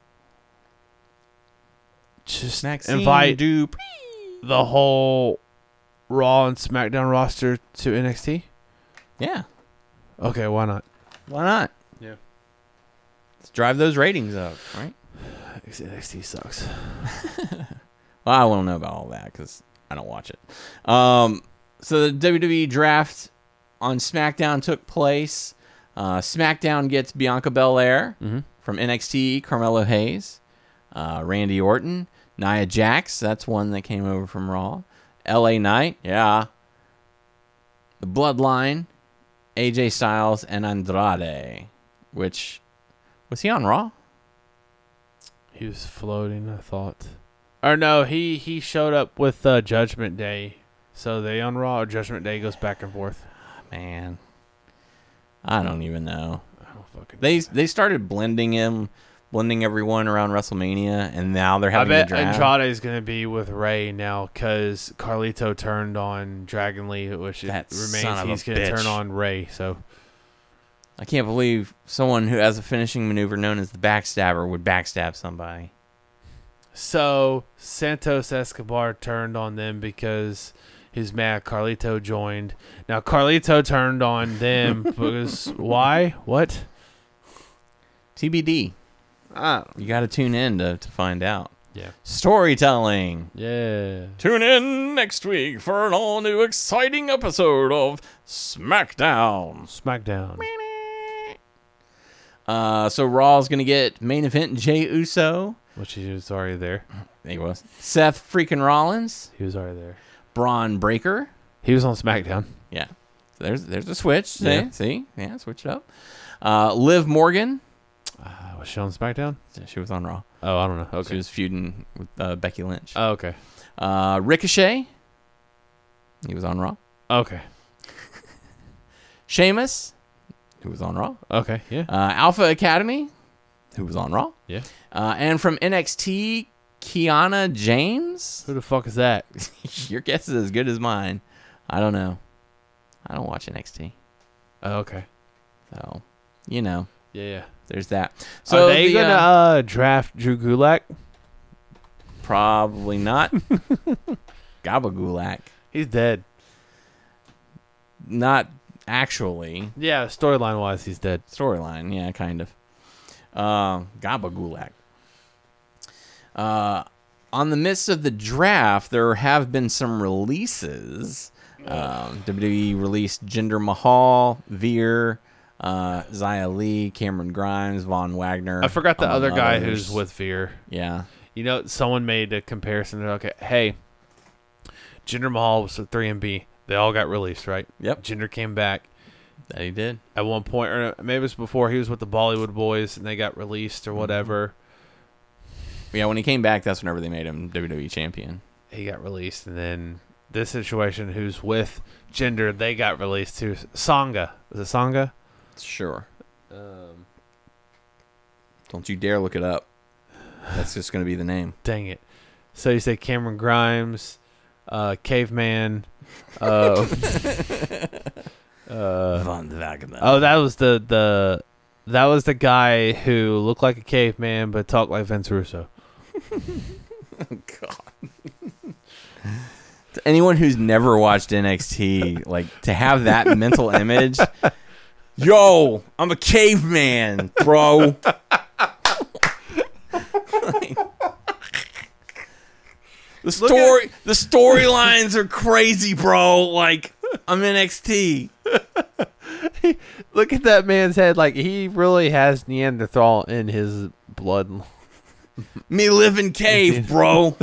just Maxine invite Dupree. the whole Raw and SmackDown roster to NXT? Yeah. Okay, why not? Why not? Yeah. Let's drive those ratings up, right? NXT sucks. Well, I don't know about all that because I don't watch it. So the WWE draft on SmackDown took place. SmackDown gets Bianca Belair from NXT, Carmelo Hayes, Randy Orton, Nia Jax. That's one that came over from Raw. LA Knight, yeah. The Bloodline, AJ Styles, and Andrade. Which, was he on Raw? He was floating, I thought. Or no, he showed up with Judgment Day. So they on Raw or Judgment Day goes back and forth. Man, I don't even know. I don't fucking They started blending everyone around WrestleMania, and now they're having I the bet draft. Andrade is going to be with Ray now because Carlito turned on Dragon Lee, which That it son remains of a he's going to bitch. turn on Ray. So I can't believe someone who has a finishing maneuver known as the backstabber would backstab somebody. So Santos Escobar turned on them because he's mad Carlito joined. Now Carlito turned on them because why? What? TBD. You got to tune in to find out. Yeah. Storytelling. Yeah. Tune in next week for an all-new exciting episode of SmackDown. SmackDown. So Raw's going to get main event Jey Uso. Which he was already there. He was. Seth freaking Rollins. He was already there. Braun Breaker. He was on SmackDown. Yeah. So there's a switch. See? Yeah. See? Yeah, switch it up. Liv Morgan. Was she on SmackDown? She was on Raw. Oh, I don't know. Okay. She was feuding with Becky Lynch. Oh, okay. Ricochet. He was on Raw. Okay. Sheamus, who was on Raw. Okay. Yeah. Alpha Academy, who was on Raw. Yeah. And from NXT, Kiana James. Who the fuck is that? Your guess is as good as mine. I don't know. I don't watch NXT. Oh, okay. So, you know, Yeah. there's that. So are they gonna draft Drew Gulak? Probably not. Gabagulak. He's dead. Not actually. Yeah, storyline wise, he's dead. Storyline, yeah, kind of. Gabagulak. On the midst of the draft, there have been some releases. WWE released Jinder Mahal, Veer, Xia Li, Cameron Grimes, Von Wagner. I forgot the among other guy others. who's with Veer. Yeah. You know, someone made a comparison. They're okay, hey, Jinder Mahal was with 3MB. They all got released, right? Yep. Jinder came back That he did. at one point, or maybe it was before he was with the Bollywood Boys and they got released or whatever. Yeah, when he came back, that's whenever they made him WWE champion. He got released, and then this situation, who's with Jinder, they got released too. Sangha. Is it Sangha? Sure. Don't you dare look it up. That's just going to be the name. Dang it. So you say Cameron Grimes, Caveman. That was the guy who looked like a caveman but talked like Vince Russo. Oh, God. To anyone who's never watched NXT, like, to have that mental image, yo, I'm a caveman, bro. The storylines are crazy, bro. Like, I'm NXT. Look at that man's head. Like, he really has Neanderthal in his blood. Me live in cave, bro.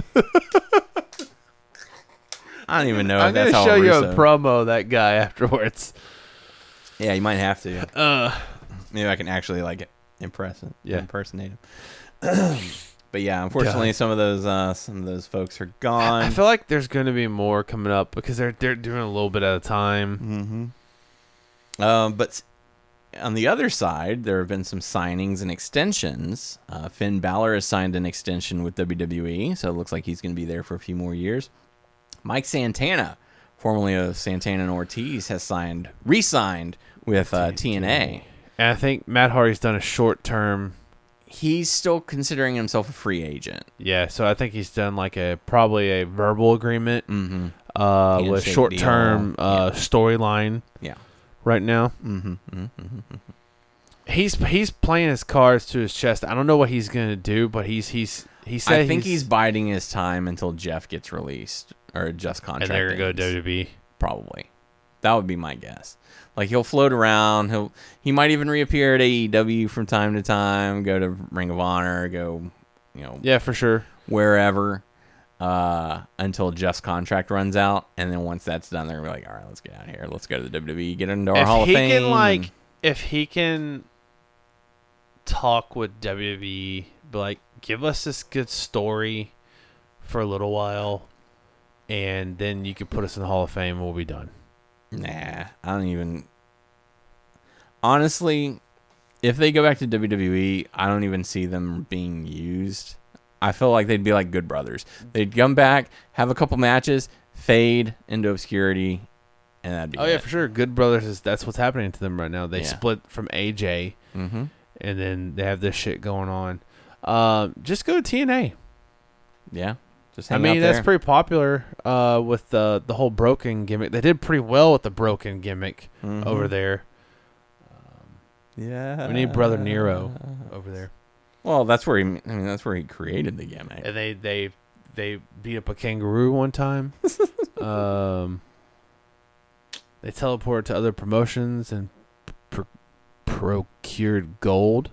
I don't even know if that's how I'm going to show you Russo. a promo of that guy afterwards. Yeah, you might have to. Maybe I can actually, like, impersonate him. But yeah, unfortunately, some of those folks are gone. I feel like there's going to be more coming up because they're doing a little bit at a time. But on the other side, there have been some signings and extensions. Finn Balor has signed an extension with WWE, so it looks like he's going to be there for a few more years. Mike Santana, formerly of Santana and Ortiz, has re-signed with TNA. And I think Matt Hardy's done a short-term. He's still considering himself a free agent. Yeah, so I think he's done like probably a verbal agreement with short-term storyline. Yeah, right now. He's playing his cards to his chest. I don't know what he's gonna do, but he said I think he's biding his time until Jeff gets released or Jeff's contract. And they're gonna go WWE. Probably, that would be my guess. Like, he'll float around. He might even reappear at AEW from time to time. Go to Ring of Honor. Yeah, for sure. Wherever, until Jeff's contract runs out, and then once that's done, they're gonna be like, all right, let's get out of here. Let's go to the WWE. Get into our Hall of Fame. If he can talk with WWE, be like, give us this good story for a little while, and then you can put us in the Hall of Fame. We'll be done. Nah, I don't even. Honestly, if they go back to WWE, I don't even see them being used. I feel like they'd be like Good Brothers. They'd come back, have a couple matches, fade into obscurity, and that'd be it. Yeah, for sure. Good Brothers, that's what's happening to them right now. They split from AJ, and then they have this shit going on. Just go to TNA. Yeah. That's pretty popular with the whole broken gimmick. They did pretty well with the broken gimmick over there. Yeah, we need Brother Nero over there. Well, that's where he created the gimmick. And they beat up a kangaroo one time. They teleported to other promotions and procured gold.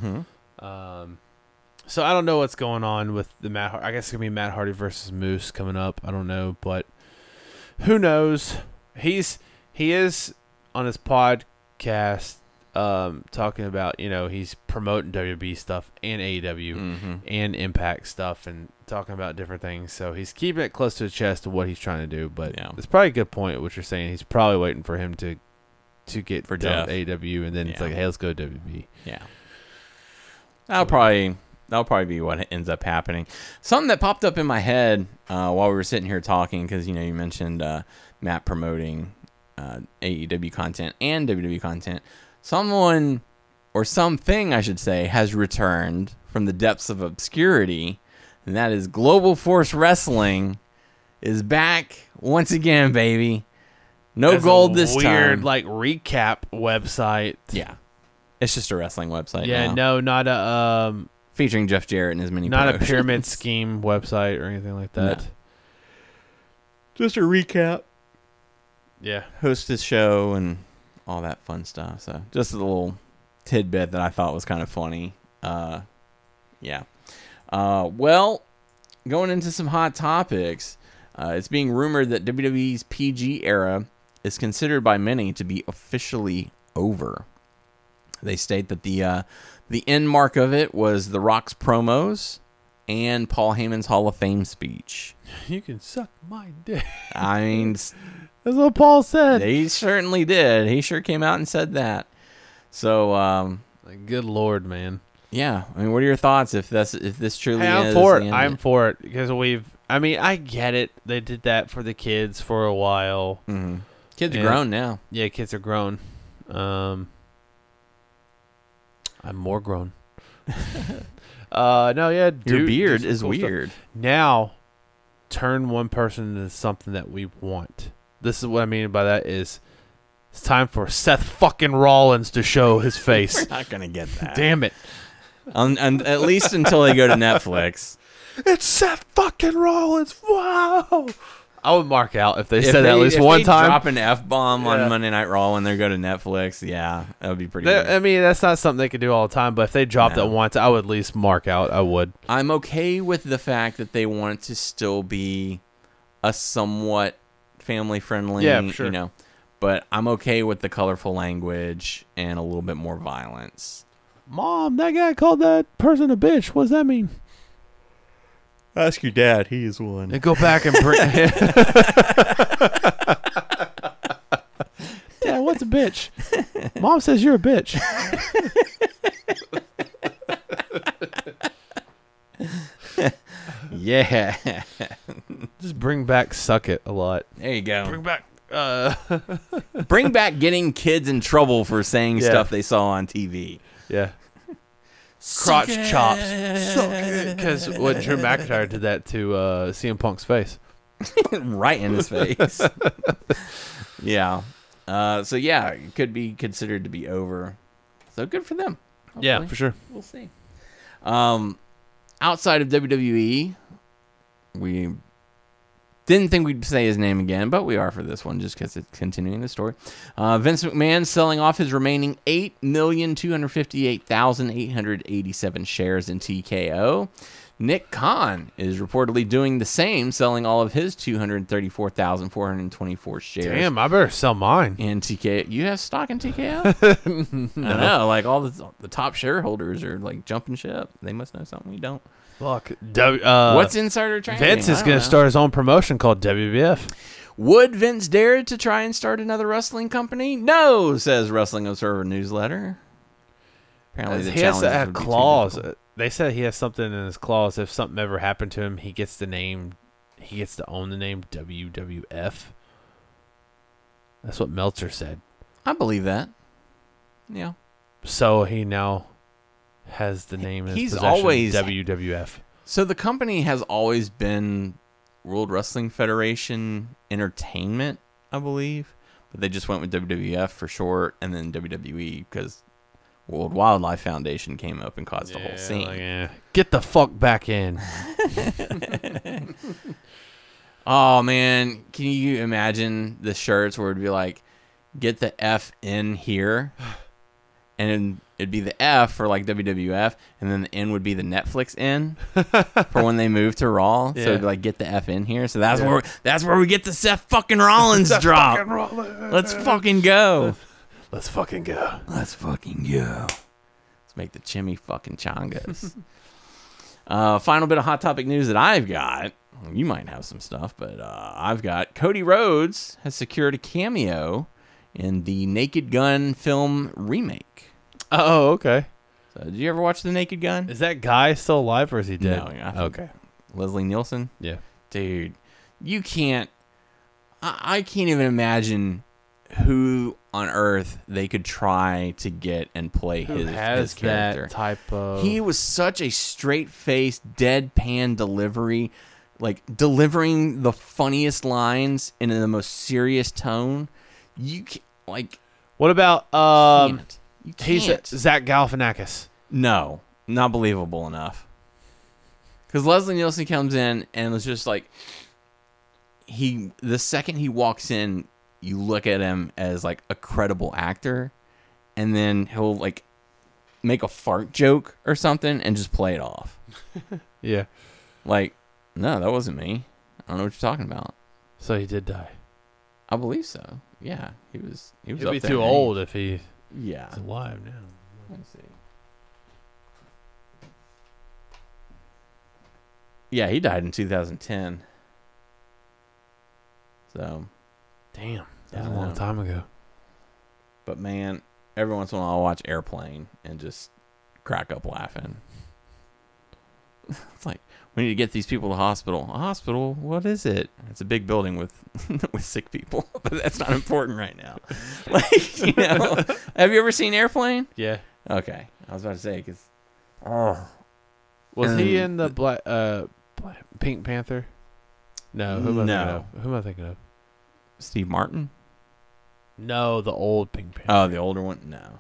So I don't know what's going on with the Matt Hardy. I guess it's going to be Matt Hardy versus Moose coming up. I don't know, but who knows? He is on his podcast talking about, he's promoting WWE stuff and AEW and Impact stuff and talking about different things. So he's keeping it close to his chest of what he's trying to do. But it's probably a good point what you're saying. He's probably waiting for him to get for done with AEW, and then it's like, hey, let's go to WWE. Yeah. That'll probably be what ends up happening. Something that popped up in my head while we were sitting here talking, because you mentioned Matt promoting AEW content and WWE content. Someone, or something I should say, has returned from the depths of obscurity, and that is Global Force Wrestling is back once again, baby. No That's gold this time. Weird, like, recap website. Yeah, it's just a wrestling website. Yeah, now. no, not a featuring Jeff Jarrett and his many. Not promotions. A pyramid scheme website or anything like that. No. Just a recap. Yeah, host his show and all that fun stuff. So just a little tidbit that I thought was kind of funny. Yeah. Well, going into some hot topics, it's being rumored that WWE's PG era is considered by many to be officially over. They state that the end mark of it was The Rock's promos and Paul Heyman's Hall of Fame speech. You can suck my dick. I mean, That's what Paul said. he certainly did. He sure came out and said that. So, Like, good Lord, man. yeah. I mean, what are your thoughts if this truly Hey, is? I'm for the it. end? I'm for it because I get it. They did that for the kids for a while. Mhm. Kids are And- grown now. Yeah, kids are grown. I'm more grown. No, yeah, Your dude, beard do is some cool stuff. weird. Now, turn one person into something that we want. This is what I mean by that is it's time for Seth fucking Rollins to show his face. Not gonna get that. Damn it. And at least until they go to Netflix. It's Seth fucking Rollins. Wow. I would mark out if they said that at If least they one time. drop an F-bomb Yeah. on Monday Night Raw when they go to Netflix, yeah, that would be pretty good. I mean, that's not something they could do all the time, but if they dropped No. it once, I would at least mark out. I would. I'm okay with the fact that they want it to still be a somewhat family-friendly, Yeah, for sure. you know, but I'm okay with the colorful language and a little bit more violence. Mom, that guy called that person a bitch. What does that mean? Ask your dad. He is one. And go back and bring. Dad, what's a bitch? Mom says you're a bitch. Yeah. Just bring back suck it a lot. There you go. Bring back. Bring back getting kids in trouble for saying Yeah. stuff they saw on TV. Yeah. Crotch chops. Suck it. Because what Drew McIntyre did that to CM Punk's face. Right in his face. Yeah. So yeah, it could be considered to be over. So good for them. Yeah, Hopefully. for sure. We'll see. Outside of WWE, we didn't think we'd say his name again, but we are for this one just because it's continuing the story. Vince McMahon selling off his remaining 8,258,887 shares in TKO. Nick Khan is reportedly doing the same, selling all of his 234,424 shares. Damn, I better sell mine. In TKO. You have stock in TKO? I know, like all the top shareholders are like jumping ship. They must know something we don't. Fuck. What's insider trading? Vince is I don't going know. to start his own promotion called WBF. Would Vince dare to try and start another wrestling company? No, says Wrestling Observer newsletter. Apparently the He has to challenges have would be too clause. difficult. They said he has something in his clause. If something ever happened to him, he gets to own the name WWF. That's what Meltzer said. I believe that. Yeah. So he now has the name in his He's possession, always- WWF. So the company has always been World Wrestling Federation Entertainment, I believe. But they just went with WWF for short and then WWE because World Wildlife Foundation came up and caused the whole scene. Get the fuck back in. Oh, man. Can you imagine the shirts where it'd be like, get the F in here? And then it'd be the F for like WWF, and then the N would be the Netflix N for when they move to Raw. So it'd be like, get the F in here. So that's where we get the Seth fucking Rollins drop. Let's fucking go. Let's fucking go. Let's fucking go. Let's make the chimmy fucking chongas. Final bit of Hot Topic news that I've got. You might have some stuff, but I've got Cody Rhodes has secured a cameo in the Naked Gun film remake. Oh, okay. So, did you ever watch The Naked Gun? Is that guy still alive or is he dead? No, yeah. Okay. Leslie Nielsen? Yeah. Dude, you can't... I can't even imagine who on earth they could try to get and play Who his has character. that type of... He was such a straight-faced, deadpan delivery, like delivering the funniest lines in the most serious tone. You can't, like, What about you he's can't. Zach Galifianakis? No, not believable enough. Because Leslie Nielsen comes in and it's just like the second he walks in, you look at him as like a credible actor, and then he'll like make a fart joke or something and just play it off. Yeah. Like, no, that wasn't me. I don't know what you're talking about. So he did die. I believe so. Yeah, he was He'd up be there too in old age. if he's Yeah. alive now. Let's see. Yeah, he died in 2010. So, Damn, that was I a long know. time ago. But man, every once in a while I'll watch Airplane and just crack up laughing. It's like, we need to get these people to the hospital. A hospital? What is it? It's a big building with with sick people, but that's not important right now. Like, you know, have you ever seen Airplane? Yeah. Okay, I was about to say because Was he And in the Pink Panther? No. Who am I No. thinking of? Who am I thinking of? Steve Martin. No, the old Pink Panther. Oh, the older one? No.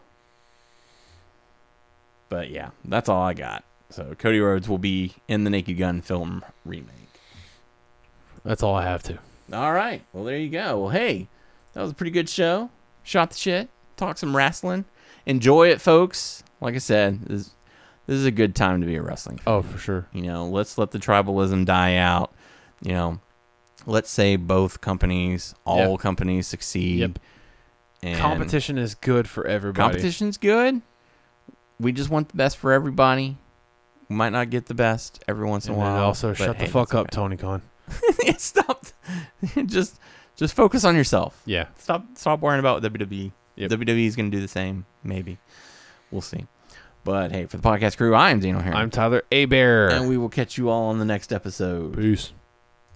But yeah, that's all I got. So Cody Rhodes will be in the Naked Gun film remake. That's all I have to. All right. Well, there you go. Well, hey, that was a pretty good show. Shot the shit. Talked some wrestling. Enjoy it, folks. Like I said, this is a good time to be a wrestling fan. Oh, for sure. You know, let's let the tribalism die out. You know, let's say both companies, all companies succeed. Yep. And Competition is good for everybody. competition's good. We just want the best for everybody. We might not get the best every once in And a then while. also, but shut hey, the fuck that's up, okay. Tony Khan. Stop. just focus on yourself. Yeah. Stop worrying about WWE. Yep. WWE is going to do the same. Maybe. We'll see. But hey, for the podcast crew, I am Dino here. I'm Tyler Abear. and we will catch you all on the next episode. Peace.